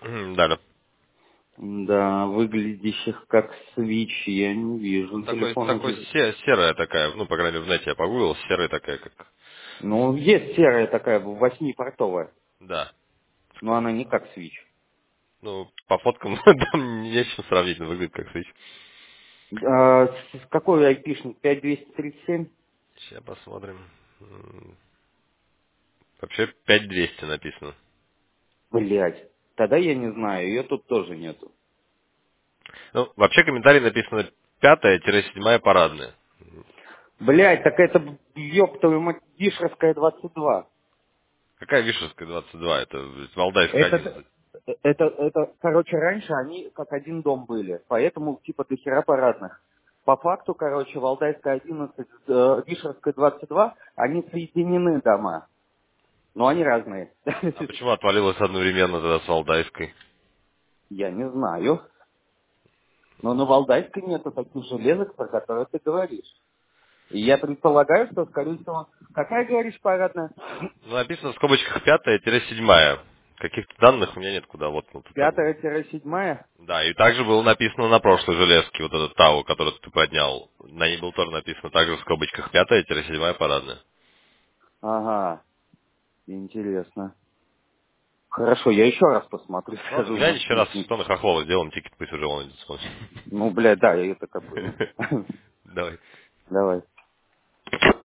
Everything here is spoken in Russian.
Да, да. Да, выглядящих как свич я не вижу. Ну, такой, Телефон такой уже... серая такая, ну, по крайней мере, в нете я погуглил, серая такая, как... Ну, есть серая такая, 8-портовая, Да. но она не как свич. Ну, по фоткам там не с чем сравнить, но выглядит как свич. Какой айпишник? 5237? Сейчас посмотрим. Вообще 5200 написано. Блять. Тогда я не знаю, ее тут тоже нету. Ну, вообще комментарий написано 5-7 парадная. Блять, так это, ёб твою мать, Дишевская 22. Какая Вишерская 22? Это Валдайская Это, 11. короче, раньше они как один дом были, поэтому типа до хера парадных. По факту, короче, Валдайская 11, Дишевская 22, они соединены дома, но они разные. А почему отвалилась одновременно тогда с Валдайской? Я не знаю, но на Валдайской нету таких железок, про которые ты говоришь. И я предполагаю, что, скорее всего, какая, говоришь, парадная? Ну, написано в скобочках 5-7. Каких-то данных у меня нет, куда вот. Вот это. 5-7? Да, и также было написано на прошлой железке, вот этот ТАУ, который ты поднял. На ней было тоже написано также в скобочках 5-7 парадная. Ага, интересно. Хорошо, я еще раз посмотрю, Ну ладно, скажу, глянь может, еще раз, не... что на Хохлова сделаем, тикет пусть уже он идет смотрит. Ну, блядь, да, я это как бы, ну... Давай. Давай.